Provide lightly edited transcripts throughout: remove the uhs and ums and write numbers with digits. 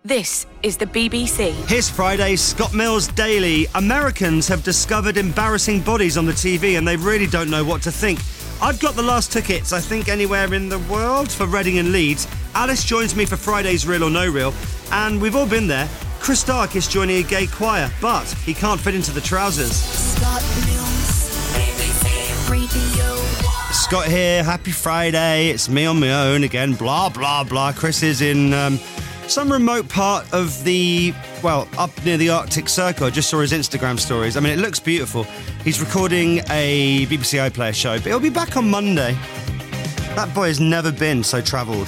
This is the BBC. Here's Friday's Scott Mills Daily. Americans have discovered embarrassing bodies on the TV and they really don't know what to think. I've got the last tickets, I think, anywhere in the world for Reading and Leeds. Alice joins me for Friday's Real or No Real, and we've all been there. Chris Stark is joining a gay choir, but he can't fit into the trousers. Scott Mills, BBC Radio 1. Scott here, happy Friday. It's me on my own again, blah, blah, blah. Chris is in some remote part of the, well, up near the Arctic Circle. I just saw his Instagram stories. I mean, it looks beautiful. He's recording a BBC iPlayer show, but he'll be back on Monday. That boy has never been so travelled.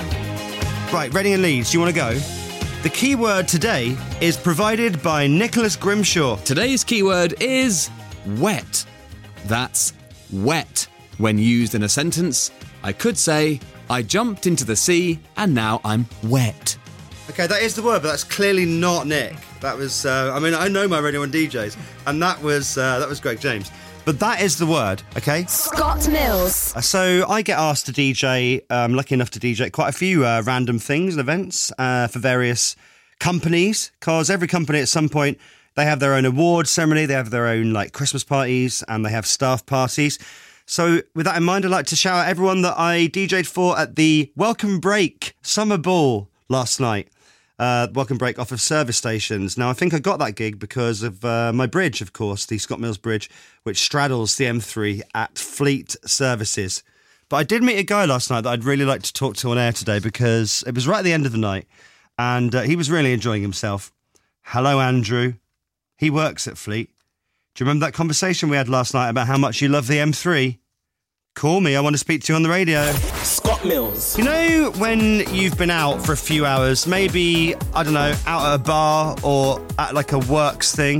Right, Reading and Leeds, do you want to go? The keyword today is provided by Nicholas Grimshaw. Today's keyword is wet. That's wet. When used in a sentence, I could say, I jumped into the sea and now I'm wet. Okay, that is the word, but that's clearly not Nick. That was, I know my Radio 1 DJs, and that was Greg James. But that is the word, okay? Scott Mills. So I get asked to DJ, lucky enough to DJ quite a few random things and events for various companies, because every company at some point, they have their own award ceremony, they have their own like Christmas parties, and they have staff parties. So with that in mind, I'd like to shout out everyone that I DJ'd for at the Welcome Break Summer Ball last night. Welcome Break off of service stations. Now, I think I got that gig because of my bridge, of course, the Scott Mills Bridge, which straddles the M3 at Fleet Services. But I did meet a guy last night that I'd really like to talk to on air today because it was right at the end of the night and he was really enjoying himself. Hello, Andrew. He works at Fleet. Do you remember that conversation we had last night about how much you love the M3? Call me, I want to speak to you on the radio. Scott Mills. You know when you've been out for a few hours, maybe, I don't know, out at a bar or at like a works thing,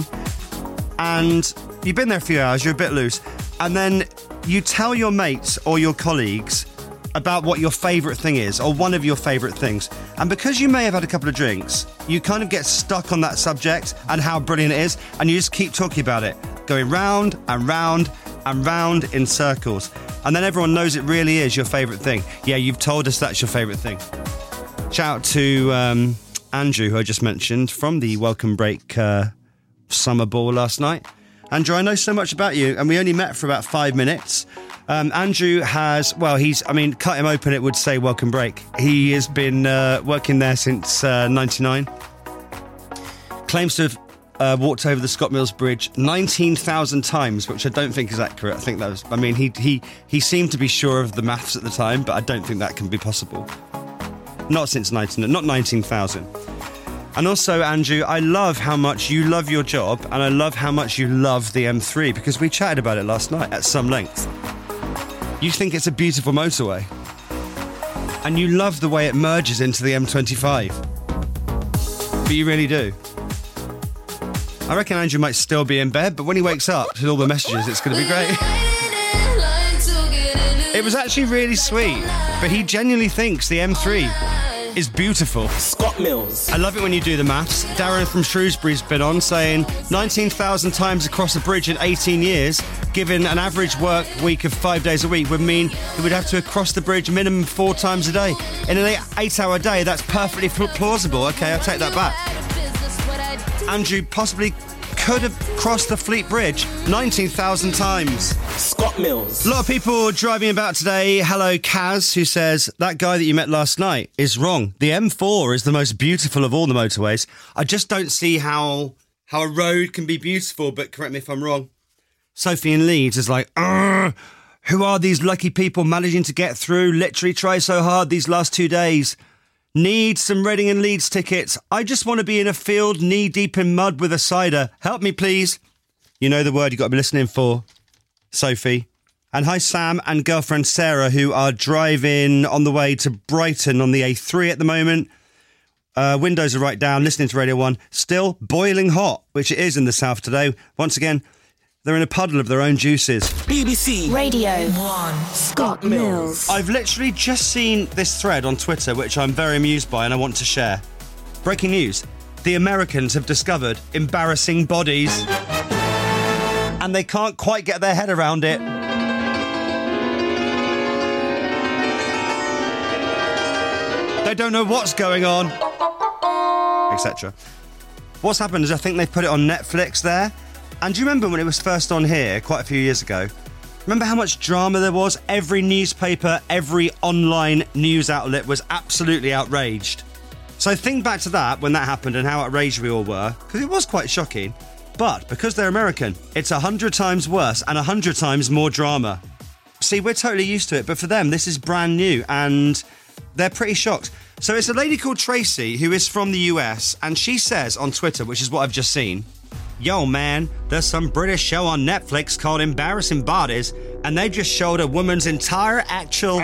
and you've been there a few hours, you're a bit loose, and then you tell your mates or your colleagues about what your favourite thing is, or one of your favourite things. And because you may have had a couple of drinks, you kind of get stuck on that subject and how brilliant it is, and you just keep talking about it, going round and round and round in circles. And then everyone knows it really is your favourite thing. Yeah, you've told us that's your favourite thing. Shout out to Andrew, who I just mentioned, from the Welcome Break Summer Ball last night. Andrew, I know so much about you, and we only met for about 5 minutes. Andrew has, cut him open, it would say Welcome Break. He has been working there since 99. Claims to have walked over the Scott Mills Bridge 19,000 times, which I don't think is accurate. I think that was, he seemed to be sure of the maths at the time, but I don't think that can be possible. Not since 19,000. And also, Andrew, I love how much you love your job, and I love how much you love the M3, because we chatted about it last night at some length. You think it's a beautiful motorway, and you love the way it merges into the M25. But you really do. I reckon Andrew might still be in bed, but when he wakes up with all the messages, it's going to be great. It was actually really sweet, but he genuinely thinks the M3 is beautiful. Scott Mills. I love it when you do the maths. Darren from Shrewsbury's been on saying 19,000 times across a bridge in 18 years, given an average work week of 5 days a week, would mean he would have to cross the bridge minimum 4 times a day. In an 8-hour day, that's perfectly plausible. Okay, I'll take that back. Andrew possibly could have crossed the Fleet Bridge 19,000 times. Scott Mills. A lot of people driving about today. Hello, Kaz, who says, that guy that you met last night is wrong. The M4 is the most beautiful of all the motorways. I just don't see how a road can be beautiful, but correct me if I'm wrong. Sophie in Leeds is like, who are these lucky people managing to get through? Literally try so hard these last 2 days. Need some Reading and Leeds tickets. I just want to be in a field knee-deep in mud with a cider. Help me, please. You know the word you've got to be listening for, Sophie. And hi, Sam and girlfriend Sarah, who are driving on the way to Brighton on the A3 at the moment. Windows are right down, listening to Radio 1. Still boiling hot, which it is in the south today. Once again, they're in a puddle of their own juices. BBC Radio 1. Scott Mills. I've literally just seen this thread on Twitter, which I'm very amused by and I want to share. Breaking news. The Americans have discovered embarrassing bodies. And they can't quite get their head around it. They don't know what's going on. etc. What's happened is I think they've put it on Netflix there. And do you remember when it was first on here quite a few years ago? Remember how much drama there was? Every newspaper, every online news outlet was absolutely outraged. So think back to that when that happened and how outraged we all were, because it was quite shocking. But because they're American, it's 100 times worse and 100 times more drama. See, we're totally used to it, but for them, this is brand new and they're pretty shocked. So it's a lady called Tracy who is from the US, and she says on Twitter, which is what I've just seen, "Yo, man, there's some British show on Netflix called Embarrassing Bodies, and they just showed a woman's entire actual..."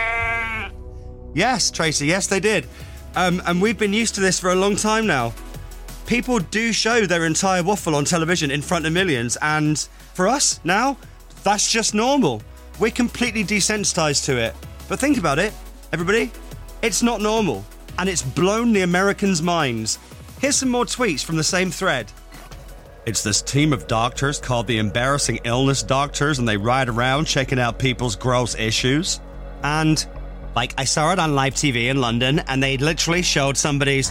Yes, Tracy, yes, they did. And we've been used to this for a long time now. People do show their entire waffle on television in front of millions, and for us, now, that's just normal. We're completely desensitized to it. But think about it, everybody. It's not normal, and it's blown the Americans' minds. Here's some more tweets from the same thread. It's this team of doctors called the Embarrassing Illness Doctors, and they ride around checking out people's gross issues. And, like, I saw it on live TV in London, and they literally showed somebody's...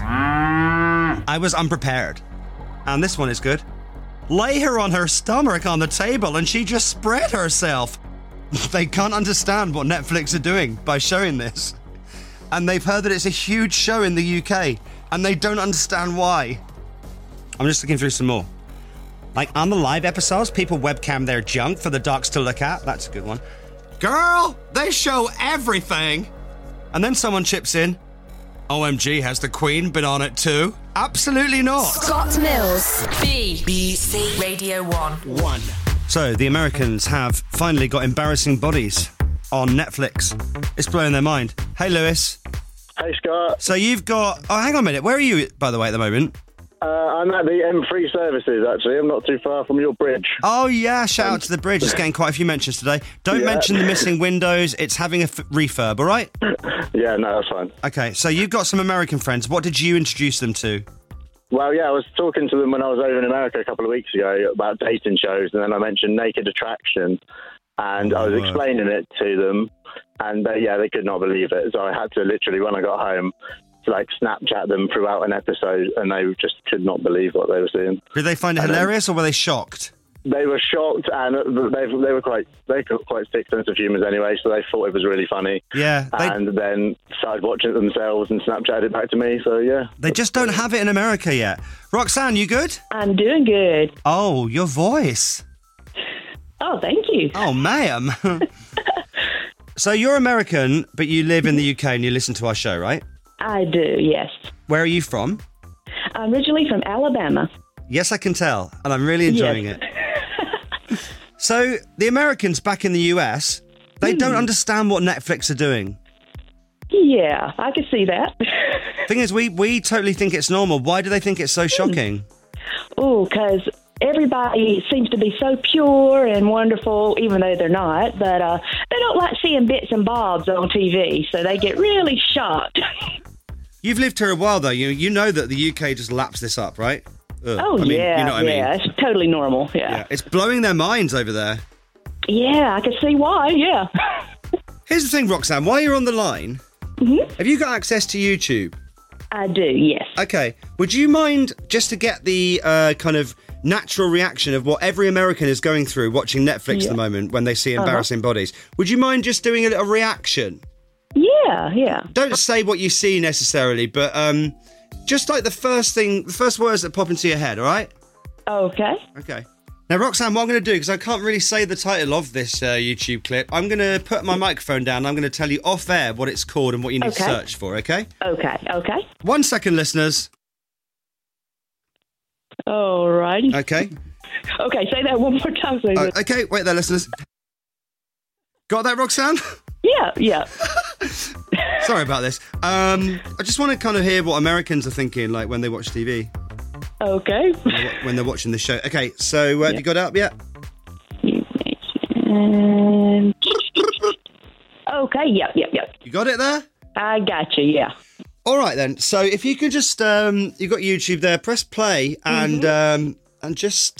I was unprepared. And this one is good. Lay her on her stomach on the table, and she just spread herself. They can't understand what Netflix are doing by showing this. And they've heard that it's a huge show in the UK, and they don't understand why. I'm just looking through some more. Like, on the live episodes, people webcam their junk for the docs to look at. That's a good one. Girl, they show everything. And then someone chips in. OMG, has the Queen been on it too? Absolutely not. Scott Mills. BBC Radio 1. So, the Americans have finally got Embarrassing Bodies on Netflix. It's blowing their mind. Hey, Lewis. Hey, Scott. So you've got... Oh, hang on a minute. Where are you, by the way, at the moment? I'm at the M3 services, actually. I'm not too far from your bridge. Oh, yeah. Shout out to the bridge. It's getting quite a few mentions today. Don't mention the missing windows. It's having a refurb, all right? Yeah, no, that's fine. Okay, so you've got some American friends. What did you introduce them to? Well, yeah, I was talking to them when I was over in America a couple of weeks ago about dating shows, and then I mentioned Naked Attraction, and I was explaining it to them, and they could not believe it. So I had to literally, when I got home, like Snapchat them throughout an episode, and they just could not believe what they were seeing. Did they find it hilarious, or were they shocked? They were shocked, and they were quite thick sense of humour anyway, so they thought it was really funny. Yeah. And then started watching it themselves and Snapchatted it back to me, so yeah. They just don't have it in America yet. Roxanne, you good? I'm doing good. Oh, your voice. Oh, thank you. Oh, ma'am. So you're American, but you live in the UK and you listen to our show, right? I do, yes. Where are you from? I'm originally from Alabama. Yes, I can tell, and I'm really enjoying it. So, the Americans back in the US, they don't understand what Netflix are doing. Yeah, I can see that. Thing is, we totally think it's normal. Why do they think it's so shocking? Oh, because everybody seems to be so pure and wonderful, even though they're not. But they don't like seeing bits and bobs on TV, so they get really shocked. You've lived here a while, though. You know that the UK just laps this up, right? Ugh. Oh, I mean, yeah, you know what I mean? It's totally normal, yeah. It's blowing their minds over there. Yeah, I can see why, yeah. Here's the thing, Roxanne, while you're on the line, have you got access to YouTube? I do, yes. Okay. Would you mind, just to get the kind of natural reaction of what every American is going through watching Netflix at the moment when they see Embarrassing Bodies, would you mind just doing a little reaction? Yeah. Don't say what you see necessarily, but just like the first words that pop into your head, all right? Okay. Okay. Now, Roxanne, what I'm going to do, because I can't really say the title of this YouTube clip, I'm going to put my microphone down and I'm going to tell you off air what it's called and what you need to search for, okay? Okay. 1 second, listeners. All righty. Okay. Okay, say that one more time. Okay, wait there, listeners. Got that, Roxanne? Yeah. Sorry about this. I just want to kind of hear what Americans are thinking, like, when they watch TV. Okay. When they're watching the show. Okay, so have you got it up yet? Okay, yep. You got it there? I got you, yeah. All right, then. So if you could just, you've got YouTube there, press play and just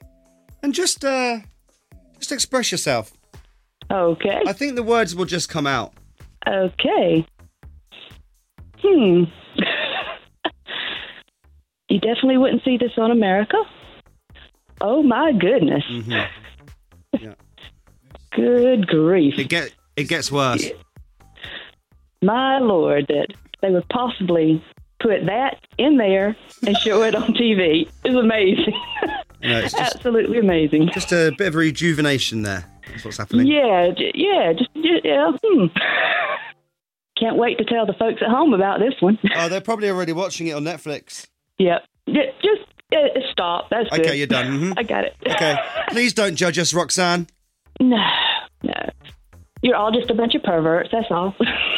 express yourself. Okay. I think the words will just come out. Okay. You definitely wouldn't see this on America. Oh, my goodness. Mm-hmm. Yeah. Good grief. It gets worse. My Lord, that they would possibly put that in there and show it on TV is amazing. No, it's just, absolutely amazing. Just a bit of rejuvenation there. That's what's happening. Yeah. Can't wait to tell the folks at home about this one. Oh, they're probably already watching it on Netflix. Yep. Just stop. That's good. Okay, you're done. Mm-hmm. I got it. Okay. Please don't judge us, Roxanne. No. You're all just a bunch of perverts, that's all.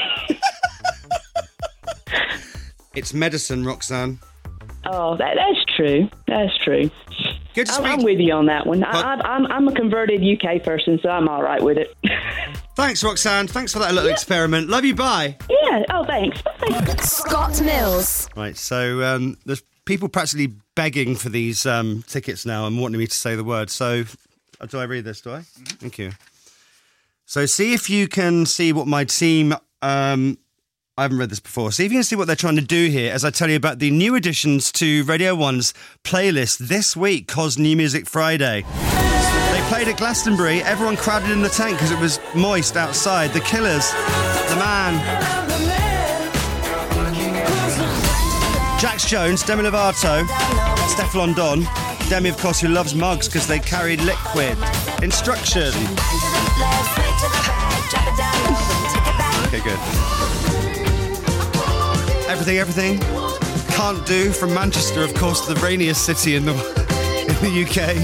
It's medicine, Roxanne. Oh, that's true. That's true. Good to speak. I'm with you on that one. I'm a converted UK person, so I'm all right with it. Thanks, Roxanne. Thanks for that little experiment. Love you. Bye. Yeah. Oh, thanks. Bye. Scott Mills. Right. So there's people practically begging for these tickets now and wanting me to say the word. So do I read this? Do I? Mm-hmm. Thank you. So see if you can see what my team. I haven't read this before. See if you can see what they're trying to do here as I tell you about the new additions to Radio 1's playlist this week, Cos New Music Friday. They played at Glastonbury. Everyone crowded in the tent because it was moist outside. The Killers, The Man, Jax Jones, Demi Lovato, Stefflon Don, Demi, of course, who loves mugs because they carried liquid. Instruction. Okay, good. Everything. Can't Do from Manchester, of course, the rainiest city in the UK.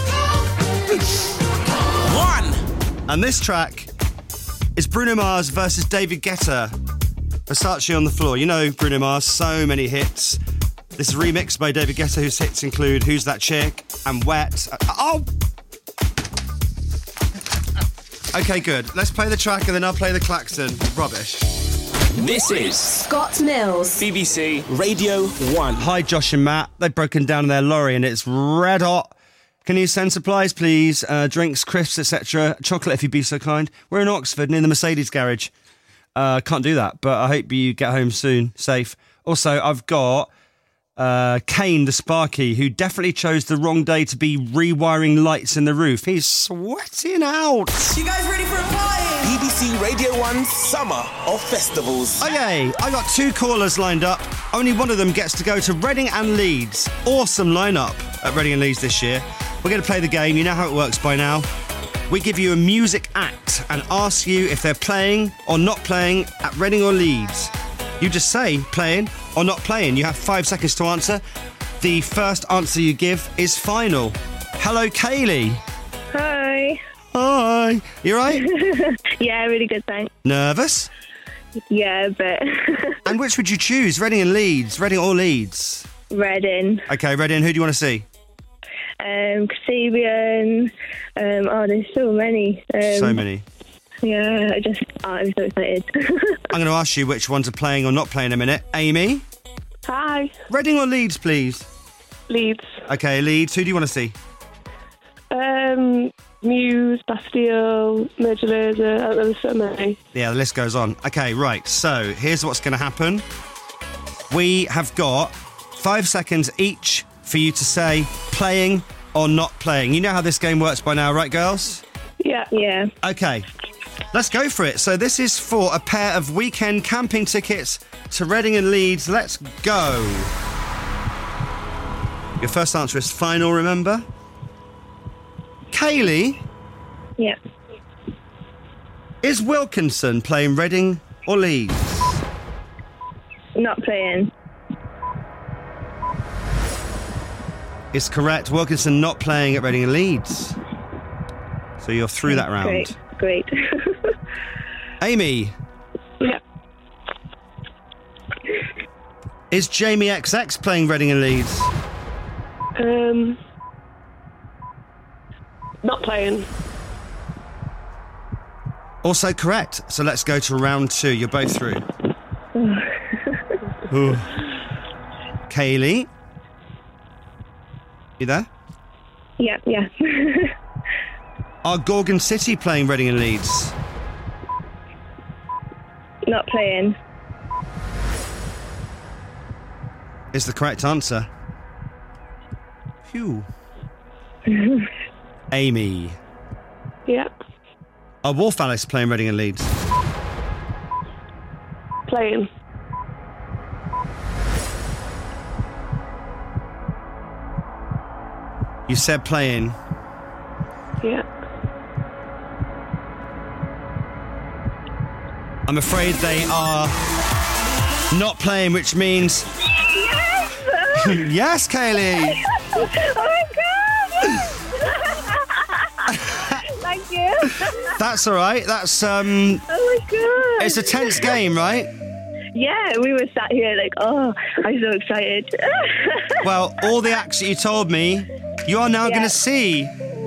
1. And this track is Bruno Mars versus David Guetta. Versace on the Floor. You know Bruno Mars, so many hits. This is remixed by David Guetta, whose hits include Who's That Chick and Wet. Oh! Okay, good. Let's play the track and then I'll play the klaxon. Rubbish. This is Scott Mills. BBC Radio 1. Hi, Josh and Matt. They've broken down in their lorry and it's red hot. Can you send supplies, please? Drinks, crisps, etc. Chocolate, if you'd be so kind. We're in Oxford, near the Mercedes garage. Can't do that, but I hope you get home soon, safe. Also, I've got Kane, the Sparky, who definitely chose the wrong day to be rewiring lights in the roof. He's sweating out. You guys ready for a party? BBC Radio 1's Summer of Festivals. Okay, I got 2 callers lined up. Only one of them gets to go to Reading and Leeds. Awesome lineup at Reading and Leeds this year. We're going to play the game. You know how it works by now. We give you a music act and ask you if they're playing or not playing at Reading or Leeds. You just say playing or not playing. You have 5 seconds to answer. The first answer you give is final. Hello, Kaylee. Hi. Hi. You right? Yeah, really good, thanks. Nervous? Yeah, a bit. And which would you choose? Reading and Leeds? Reading or Leeds? Reading. Okay, Reading. Who do you want to see? Kasabian. There's so many. So many. Yeah, I'm so excited. I'm going to ask you which ones are playing or not playing in a minute. Amy? Hi. Reading or Leeds, please? Leeds. Okay, Leeds. Who do you want to see? Muse, Bastille, Major Lazer. There's so many. Yeah, the list goes on. Okay, right. So here's what's going to happen. We have got 5 seconds each for you to say playing or not playing. You know how this game works by now, right, girls? Yeah. Yeah. Okay, let's go for it. So this is for a pair of weekend camping tickets to Reading and Leeds. Let's go. Your first answer is final, remember? Kaylee? Yeah. Is Wilkinson playing Reading or Leeds? Not playing. Is correct. Wilkinson not playing at Reading and Leeds. So you're through that round. Great. Amy? Yeah. Is Jamie XX playing Reading and Leeds? Not playing. Also correct. So let's go to round 2. You're both through. Kaylee? You there? Yeah. Are Gorgon City playing Reading and Leeds? Not playing. Is the correct answer. Phew. Amy. Yeah. Are Wolf Alice playing Reading and Leeds? Playing. You said playing. Yeah. I'm afraid they are not playing, which means... Yes! Yes, Kaylee! Oh my God! Thank you. That's all right. That's, Oh my God. It's a tense game, right? Yeah, we were sat here like, oh, I'm so excited. Well, all the acts that you told me, you are now going to see.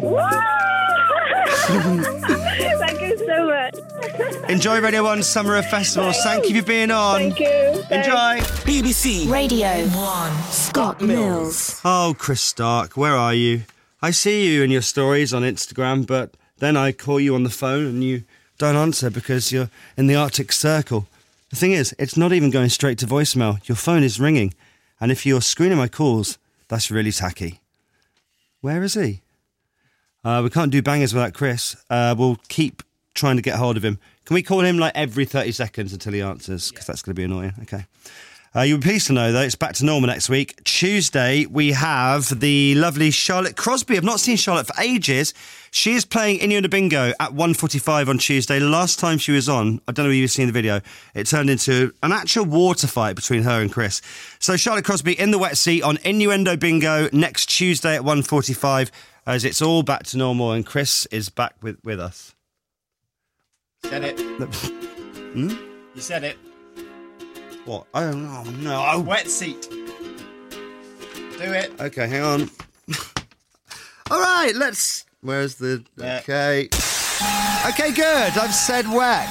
Thank you so much. Enjoy Radio 1 Summer of Festivals. Thank you for being on. Thank you. Enjoy. BBC Radio 1. Scott Mills. Oh, Chris Stark, where are you? I see you in your stories on Instagram, but then I call you on the phone and you don't answer because you're in the Arctic Circle. The thing is, it's not even going straight to voicemail. Your phone is ringing. And if you're screening my calls, that's really tacky. Where is he? We can't do bangers without Chris. We'll keep trying to get hold of him. Can we call him like every 30 seconds until he answers? Because that's going to be annoying. Okay. You'll be pleased to know, though, it's back to normal next week. Tuesday, we have the lovely Charlotte Crosby. I've not seen Charlotte for ages. She is playing Inyo the Bingo at 1:45 on Tuesday. Last time she was on, I don't know if you've seen the video, it turned into an actual water fight between her and Chris. So Charlotte Crosby in the wet seat on Innuendo Bingo next Tuesday at 1:45 as it's all back to normal and Chris is back with us. Said it. Hmm? You said it. What? Oh, no. Wet seat. Do it. Okay, hang on. All right, let's... Where's the... Okay. Okay, good. I've said wet.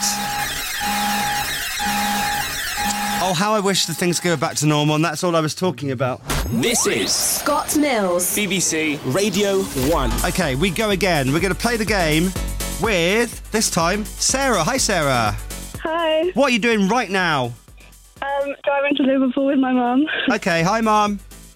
Oh, how I wish the things go back to normal, and that's all I was talking about. This is Scott Mills. BBC Radio 1. Okay, we go again. We're going to play the game with, this time, Sarah. Hi, Sarah. Hi. What are you doing right now? Driving to Liverpool with my mum. Okay, hi, Mum.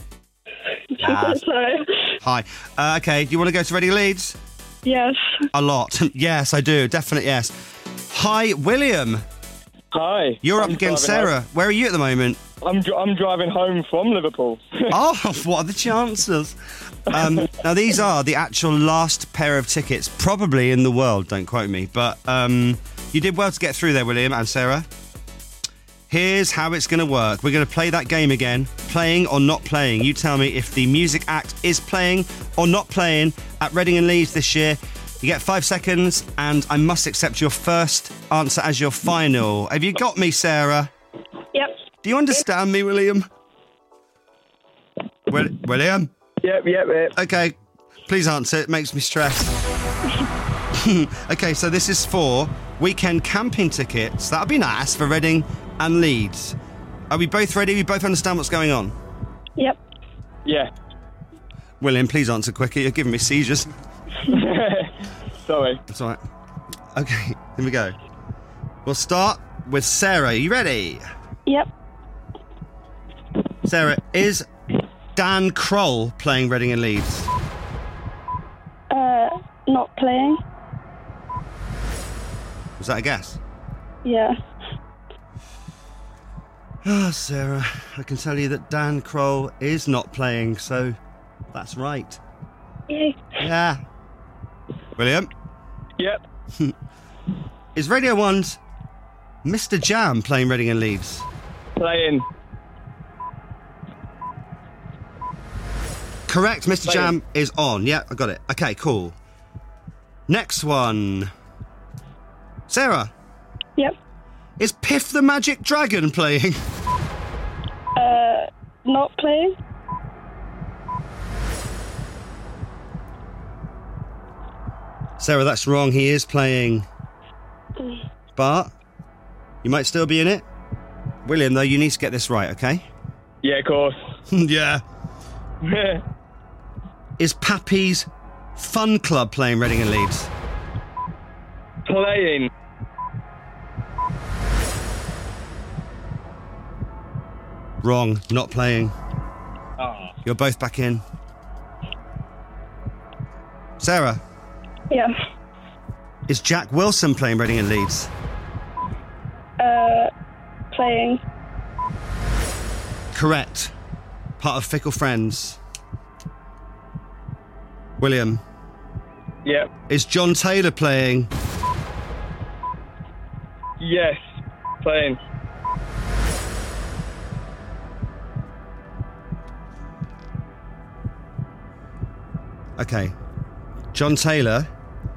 Sorry. Hi. Okay, do you want to go to Reading and Leeds? Yes. A lot. Yes, I do. Definite yes. Hi, William. Hi. You're up I'm against driving Sarah. Where are you at the moment? I'm driving home from Liverpool. Oh, what are the chances? Now, these are the actual last pair of tickets, probably in the world, don't quote me. But you did well to get through there, William and Sarah. Here's how it's going to work. We're going to play that game again, playing or not playing. You tell me if the music act is playing or not playing at Reading and Leeds this year. You get 5 seconds, and I must accept your first answer as your final. Have you got me, Sarah? Yep. Do you understand me, William? William? Yep. Okay, please answer. It makes me stress. Okay, so this is for weekend camping tickets. That would be nice for Reading and Leeds. Are we both ready? We both understand what's going on? Yep. Yeah. William, please answer quicker. You're giving me seizures. Sorry. That's all right. Okay, here we go. We'll start with Sarah. Are you ready? Yep. Sarah, is Dan Kroll playing Reading and Leeds? Not playing. Was that a guess? Yeah. Ah, Sarah, I can tell you that Dan Kroll is not playing, so that's right. Yay. Yeah. William? Yep. Is Radio 1's Mr. Jam playing Reading and Leeds? Playing. Correct, Mr. Playing. Jam is on. Yeah, I got it. Okay, cool. Next one. Sarah? Yep. Is Piff the Magic Dragon playing? Not playing. Sarah, that's wrong. He is playing. But you might still be in it. William, though, you need to get this right, okay? Yeah, of course. Yeah. Is Pappy's Fun Club playing Reading and Leeds? Playing. Wrong, not playing. Oh. You're both back in. Sarah, Yeah. is Jack Wilson playing Reading and Leeds? Playing. Correct. Part of Fickle Friends. William, Yep. is John Taylor playing? Yes. Playing. Okay. John Taylor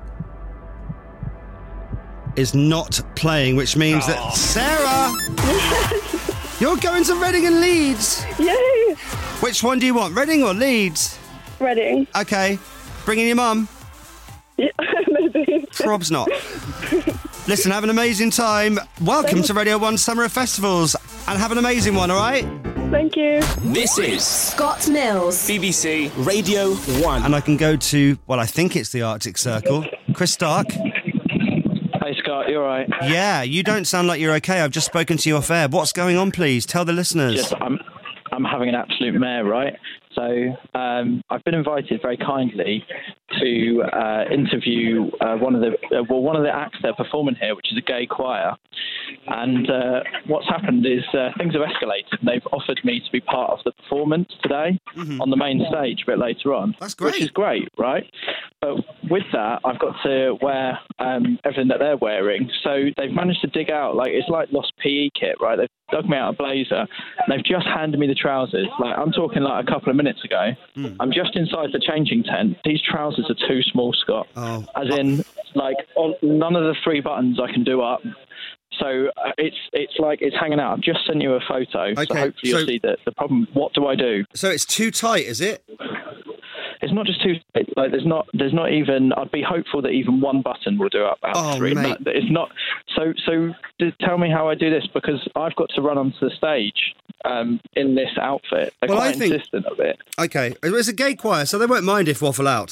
is not playing, which means that Sarah, you're going to Reading and Leeds. Yay! Which one do you want, Reading or Leeds? Reading. Okay. Bring in your mum. Yeah, maybe. Probs not. Listen, have an amazing time. Welcome to Radio 1 Summer of Festivals, and have an amazing one, all right? Thank you. This is Scott Mills. BBC Radio 1. And I can go to, well, I think it's the Arctic Circle. Chris Stark. Hey, Scott, you all right? Yeah, you don't sound like you're okay. I've just spoken to you off air. What's going on, please? Tell the listeners. I'm having an absolute mare, right? So I've been invited very kindly to interview one of the acts they're performing here, which is a gay choir. And what's happened is things have escalated. They've offered me to be part of the performance today on the main stage a bit later on. That's great. Which is great, right? But with that, I've got to wear everything that they're wearing. So they've managed to dig out, like, it's like lost PE kit, right? They've dug me out a blazer. And they've just handed me the trousers. Like, I'm talking like a couple of minutes ago. I'm just inside the changing tent. These trousers are too small, Scott. Oh. As in, like, none of the 3 buttons I can do up. So it's like it's hanging out. I've just sent you a photo, so hopefully you'll see the problem. What do I do? So it's too tight, is it? It's not just too tight. Like there's not even. I'd be hopeful that even one button will do up out of 3. Mate. It's not. So just tell me how I do this, because I've got to run onto the stage in this outfit. They're quite insistent of it. Okay, it's a gay choir, so they won't mind if waffle out.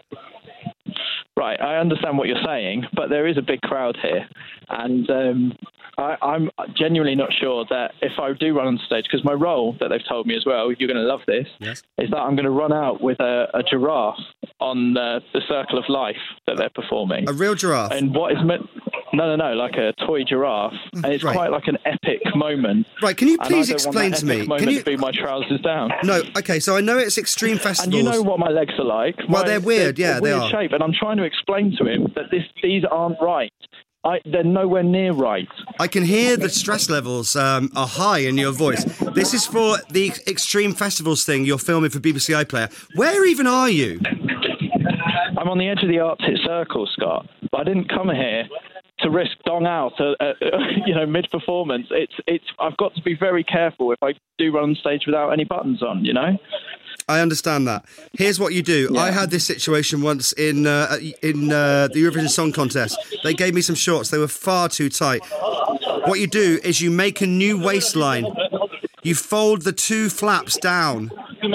Right, I understand what you're saying, but there is a big crowd here, and I'm genuinely not sure that if I do run on stage, because my role that they've told me as well, you're going to love this, is that I'm going to run out with a giraffe on the Circle of Life that they're performing. A real giraffe? And what is meant... No, like a toy giraffe, and it's quite like an epic moment. Right, can you please and I don't explain want that to me? epic moment to be my trousers down. No, okay, so I know it's Extreme Festivals. And you know what my legs are like. Well, they're weird, they're they weird are. shape, and I'm trying to explain to him that these aren't right. They're nowhere near right. I can hear the stress levels are high in your voice. This is for the Extreme Festivals thing you're filming for BBC iPlayer. Where even are you? I'm on the edge of the Arctic Circle, Scott. But I didn't come here to risk dong out, mid-performance. I've got to be very careful if I do run on stage without any buttons on, you know? I understand that. Here's what you do. I had this situation once in the Eurovision Song Contest. They gave me some shorts. They were far too tight. What you do is you make a new waistline. You fold the 2 flaps down.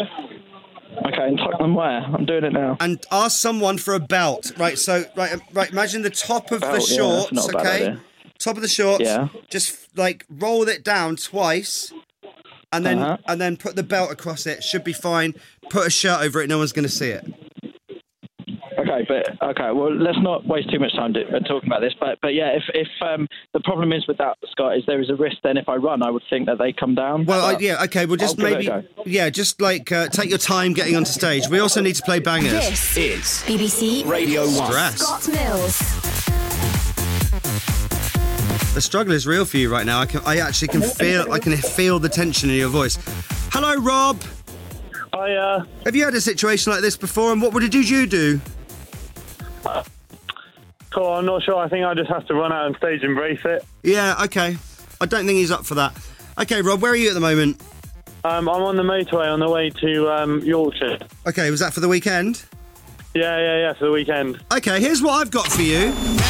Okay, and tuck them where? I'm doing it now. And ask someone for a belt. Right, imagine the top of the shorts, not a bad idea. Top of the shorts. Yeah. Just, roll it down twice. And then put the belt across it. Should be fine. Put a shirt over it. No one's going to see it. Okay. Well, let's not waste too much time talking about this. But yeah, if the problem is with that, Scott, is there is a risk. Then if I run, I would think that they come down. Well, okay. Well, just maybe, take your time getting onto stage. We also need to play bangers. This is BBC Radio 1. Stress. Scott Mills. The struggle is real for you right now. I can feel the tension in your voice. Hello, Rob. Hiya. Have you had a situation like this before, and what did you do? Cool, I'm not sure. I think I just have to run out on stage and embrace it. Yeah, okay. I don't think he's up for that. Okay, Rob, where are you at the moment? I'm on the motorway on the way to Yorkshire. Okay, was that for the weekend? Yeah, for the weekend. Okay, here's what I've got for you.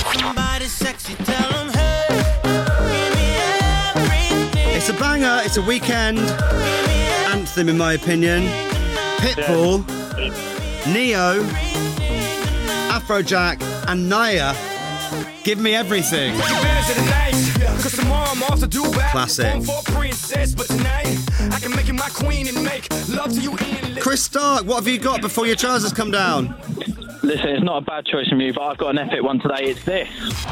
It's a banger, it's a weekend anthem in my opinion. Pitbull, Neo, Afrojack and Naya. Give me everything. Classic. Chris Stark, what have you got before your trousers come down? Listen, it's not a bad choice from you, but I've got an epic one today. It's this.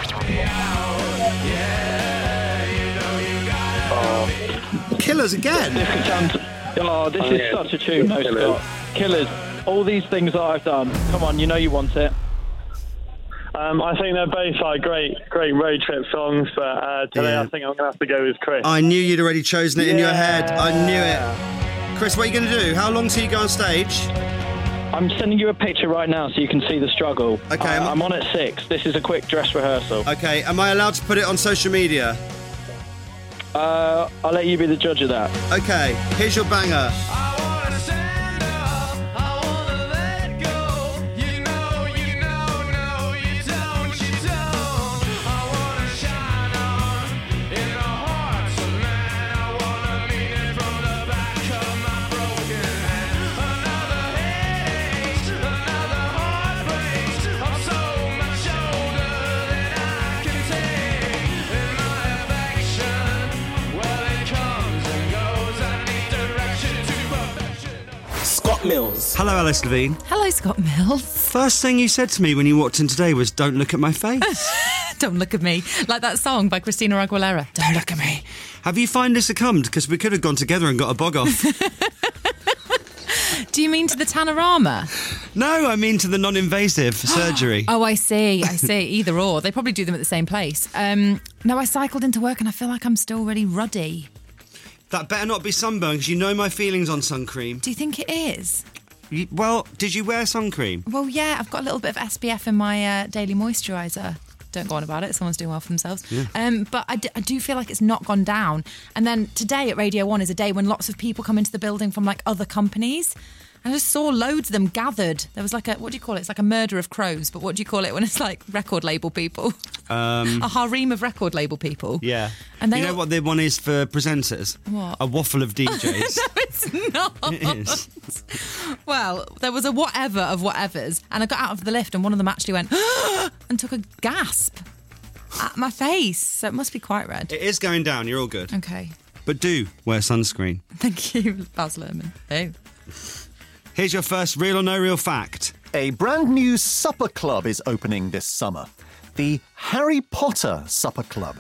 Killers again. This could sound. This is such a tune, no, Scott. Killers. All these things that I've done. Come on, you know you want it. I think they're both like great road trip songs, but today I think I'm going to have to go with Chris. I knew you'd already chosen it in your head. I knew it. Chris, what are you going to do? How long till you go on stage? I'm sending you a picture right now so you can see the struggle. Okay. I'm on at 6. This is a quick dress rehearsal. Okay, am I allowed to put it on social media? I'll let you be the judge of that. Okay, here's your banger. Mills. Hello, Alice Levine. Hello, Scott Mills. First thing you said to me when you walked in today was, "Don't look at my face." Don't look at me. Like that song by Christina Aguilera. Don't look at me. Have you finally succumbed? Because we could have gone together and got a bog off. Do you mean to the Tanorama? No, I mean to the non-invasive surgery. Oh, I see. Either or. They probably do them at the same place. No, I cycled into work and I feel like I'm still really ruddy. That better not be sunburn, because you know my feelings on sun cream. Do you think it is? Well, did you wear sun cream? Well, yeah, I've got a little bit of SPF in my daily moisturiser. Don't go on about it. Someone's doing well for themselves. Yeah. But I do feel like it's not gone down. And then today at Radio 1 is a day when lots of people come into the building from like other companies. I just saw loads of them gathered. There was like a, what do you call it? It's like a murder of crows, but what do you call it when it's like record label people? A harem of record label people. Yeah. And they you know what the one is for presenters? What? A waffle of DJs. No, it's not. It is. Well, there was a whatever of whatevers, and I got out of the lift and one of them actually went and took a gasp at my face. So it must be quite red. It is going down. You're all good. Okay. But do wear sunscreen. Thank you, Baz Luhrmann. Hey. Here's your first real or no real fact. A brand new supper club is opening this summer. The Harry Potter Supper Club.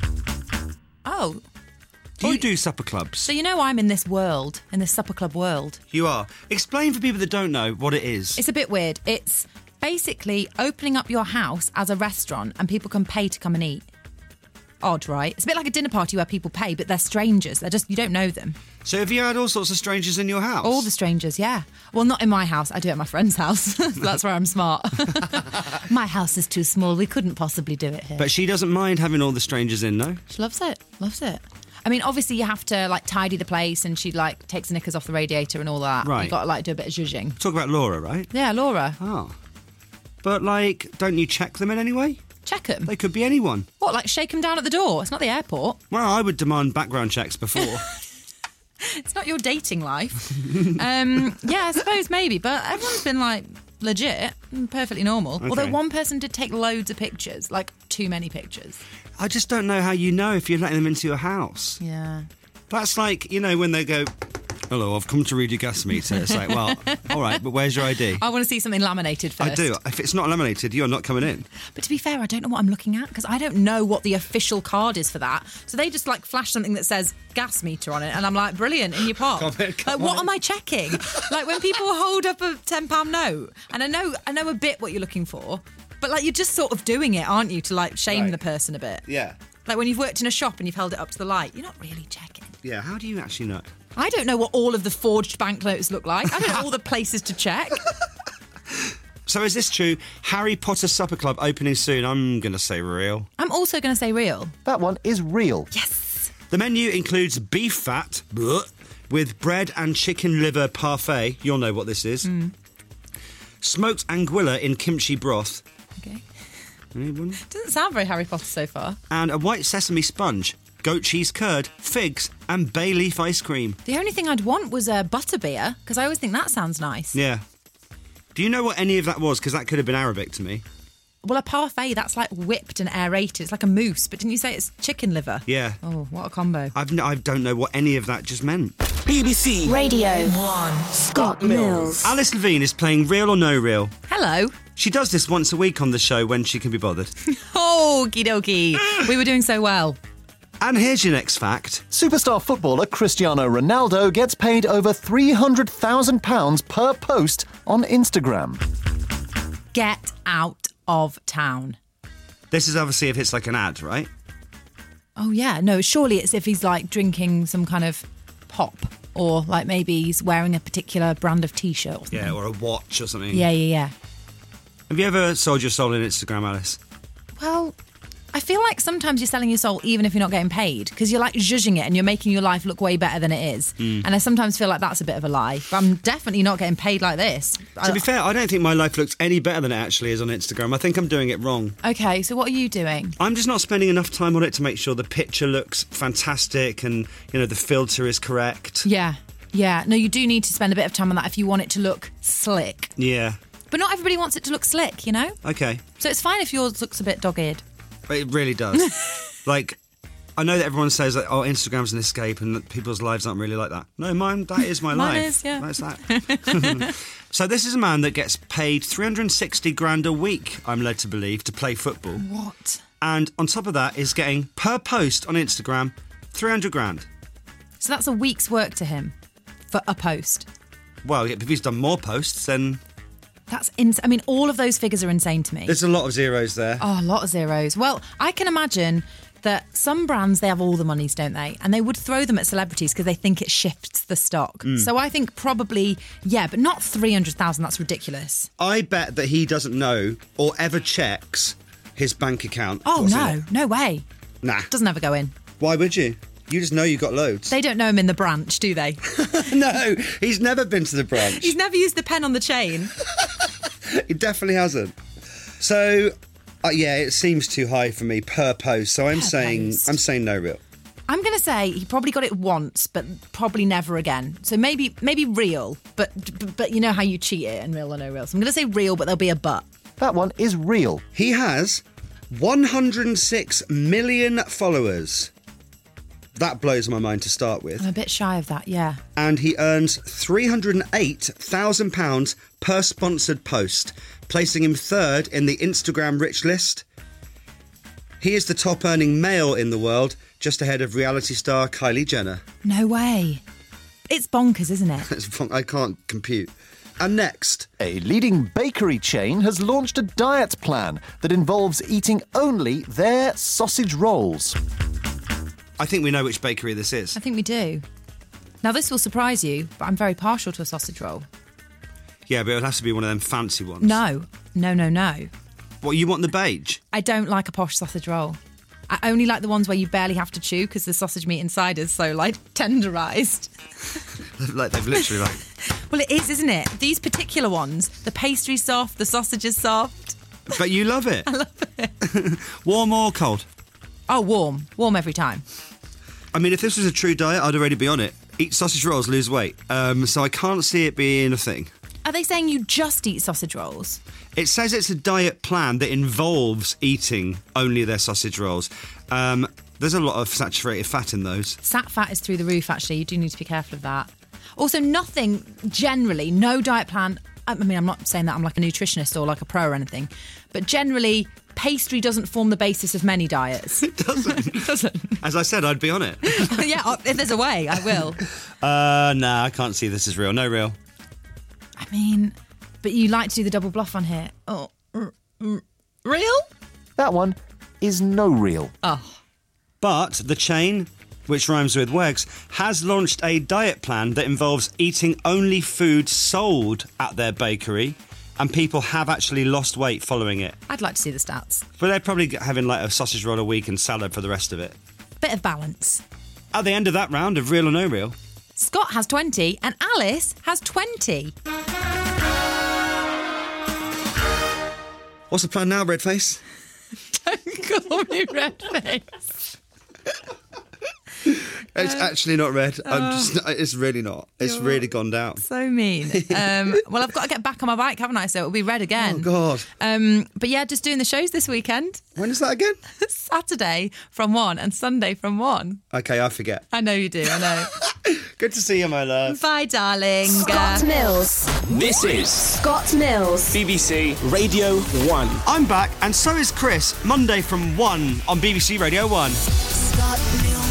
Oh. Do you do supper clubs? So you know I'm in this world, in this supper club world. You are. Explain for people that don't know what it is. It's a bit weird. It's basically opening up your house as a restaurant and people can pay to come and eat. Odd, right? It's a bit like a dinner party where people pay, but they're strangers. They're just, you don't know them. So have you had all sorts of strangers in your house? All the strangers, yeah. Well, not in my house. I do it at my friend's house. That's where I'm smart. My house is too small. We couldn't possibly do it here. But she doesn't mind having all the strangers in, no? She loves it. Loves it. I mean, obviously you have to, like, tidy the place and she, like, takes the knickers off the radiator and all that. Right. You've got to, like, do a bit of zhuzhing. Talk about Laura, right? Yeah, Laura. Oh. But, like, don't you check them in any way? Check them? They could be anyone. What, like shake them down at the door? It's not the airport. Well, I would demand background checks before. It's not your dating life. Yeah, I suppose maybe, but everyone's been, like, legit and perfectly normal. Okay. Although one person did take loads of pictures, like too many pictures. I just don't know how you know if you're letting them into your house. Yeah. That's like, you know, when they go, "Hello, I've come to read your gas meter." It's like, well, all right, but where's your ID? I want to see something laminated first. I do. If it's not laminated, you're not coming in. But to be fair, I don't know what I'm looking at because I don't know what the official card is for that. So they just like flash something that says gas meter on it and I'm like, brilliant, in your pot. Like, what am I checking? Like when people hold up a £10 note and I know a bit what you're looking for, but like you're just sort of doing it, aren't you, to like shame the person a bit? Yeah. Like when you've worked in a shop and you've held it up to the light, you're not really checking. Yeah, how do you actually know? I don't know what all of the forged banknotes look like. I don't know all the places to check. So is this true? Harry Potter Supper Club opening soon. I'm going to say real. I'm also going to say real. That one is real. Yes. The menu includes beef fat with bread and chicken liver parfait. You'll know what this is. Smoked anguilla in kimchi broth. Okay. Anyone? Doesn't sound very Harry Potter so far. And a white sesame sponge, goat cheese curd, figs and bay leaf ice cream. The only thing I'd want was a butterbeer, because I always think that sounds nice. Yeah. Do you know what any of that was? Because that could have been Arabic to me. Well, a parfait, that's like whipped and aerated. It's like a mousse, but didn't you say it's chicken liver? Yeah. Oh, what a combo. I don't know what any of that just meant. BBC Radio 1. Scott Mills. Alice Levine is playing Real or No Real. Hello. She does this once a week on the show when she can be bothered. Okie dokie. We were doing so well. And here's your next fact. Superstar footballer Cristiano Ronaldo gets paid over £300,000 per post on Instagram. Get out of town. This is obviously if it's like an ad, right? Oh, yeah. No, surely it's if he's like drinking some kind of pop or like maybe he's wearing a particular brand of T-shirt or something. Yeah, or a watch or something. Yeah. Have you ever sold your soul on Instagram, Alice? Well, I feel like sometimes you're selling your soul even if you're not getting paid because you're like zhuzhing it and you're making your life look way better than it is. And I sometimes feel like that's a bit of a lie. But I'm definitely not getting paid like this. To be fair, I don't think my life looks any better than it actually is on Instagram. I think I'm doing it wrong. Okay, so what are you doing? I'm just not spending enough time on it to make sure the picture looks fantastic and, you know, the filter is correct. Yeah. No, you do need to spend a bit of time on that if you want it to look slick. Yeah. But not everybody wants it to look slick, you know? Okay. So it's fine if yours looks a bit dog-eared. It really does. Like, I know that everyone says that, oh, Instagram's an escape and that people's lives aren't really like that. No, that is my life. Mine is, yeah. That's that. So this is a man that gets paid 360 grand a week, I'm led to believe, to play football. What? And on top of that is getting, per post on Instagram, 300 grand. So that's a week's work to him for a post. Well, if he's done more posts, then... That's I mean, all of those figures are insane to me. There's a lot of zeros there. Oh, a lot of zeros. Well, I can imagine that some brands, they have all the monies, don't they? And they would throw them at celebrities because they think it shifts the stock. So I think probably, yeah, but not 300,000. That's ridiculous. I bet that he doesn't know or ever checks his bank account. Oh, no way. Nah. Doesn't ever go in. Why would you? You just know you got loads. They don't know him in the branch, do they? No, he's never been to the branch. He's never used the pen on the chain. He definitely hasn't. So, yeah, it seems too high for me per post. So I'm saying no real. I'm going to say he probably got it once, but probably never again. So maybe real, but you know how you cheat it in Real or No Real. So I'm going to say real, but there'll be a but. That one is real. He has 106 million followers. That blows my mind to start with. I'm a bit shy of that, yeah. And he earns £308,000 per sponsored post, placing him third in the Instagram rich list. He is the top earning male in the world, just ahead of reality star Kylie Jenner. No way. It's bonkers, isn't it? I can't compute. And next, a leading bakery chain has launched a diet plan that involves eating only their sausage rolls. I think we know which bakery this is. I think we do. Now, this will surprise you, but I'm very partial to a sausage roll. Yeah, but it'll have to be one of them fancy ones. No. What, you want the beige? I don't like a posh sausage roll. I only like the ones where you barely have to chew because the sausage meat inside is so, like, tenderised. Like, they've literally, like... Well, it is, isn't it? These particular ones, the pastry's soft, the sausage is soft. But you love it. I love it. Warm or cold? Oh, warm. Warm every time. I mean, if this was a true diet, I'd already be on it. Eat sausage rolls, lose weight. So I can't see it being a thing. Are they saying you just eat sausage rolls? It says it's a diet plan that involves eating only their sausage rolls. There's a lot of saturated fat in those. Sat fat is through the roof, actually. You do need to be careful of that. Also, nothing, generally, no diet plan... I mean, I'm not saying that I'm like a nutritionist or like a pro or anything, but generally... Pastry doesn't form the basis of many diets. It doesn't. It doesn't. As I said, I'd be on it. Yeah, if there's a way, I will. Nah, I can't see this as real. No real. I mean, but you like to do the double bluff on here. Oh, real? That one is no real. Oh. But the chain, which rhymes with Wegs, has launched a diet plan that involves eating only food sold at their bakery. And people have actually lost weight following it. I'd like to see the stats. But they're probably having like a sausage roll a week and salad for the rest of it. Bit of balance. At the end of that round of Real or No Real, Scott has 20 and Alice has 20. What's the plan now, Redface? Don't call me Redface. It's actually not red. It's really not. It's really gone down. So mean. Well, I've got to get back on my bike, haven't I? So it'll be red again. Oh, God. But yeah, just doing the shows this weekend. When is that again? Saturday from 1 and Sunday from 1. Okay, I forget. I know you do, I know. Good to see you, my love. Bye, darling. Scott Mills. This is Scott Mills. BBC Radio 1. I'm back, and so is Chris. Monday from 1 on BBC Radio 1. Scott Mills.